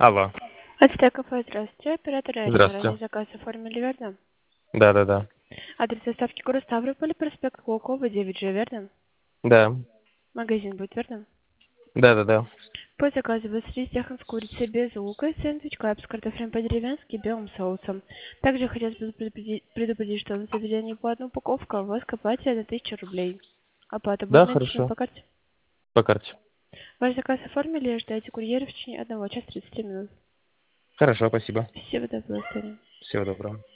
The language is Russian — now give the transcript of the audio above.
Алло. Ацтек кафе, здравствуйте. Оператор Арина. Ранее Здравствуйте. заказ оформили, верно? Да. Адрес доставки город Ставрополь, проспект Волкова, 9G, верно? Да. Магазин будет, верно? Да. По заказу вы с рис с курицей без лука, сэндвич, клаб с картофелем по-деревенски и белым соусом. Также хотелось бы предупредить, что на заведении по одну упаковку, а у вас копатель на 1000 рублей. Оплата будет Да, наличными хорошо. по карте. По карте. Ваш заказ оформили и ждайте курьера в течение 1 часа 30 минут. Хорошо, спасибо. Всего доброго, Саня. Всего доброго.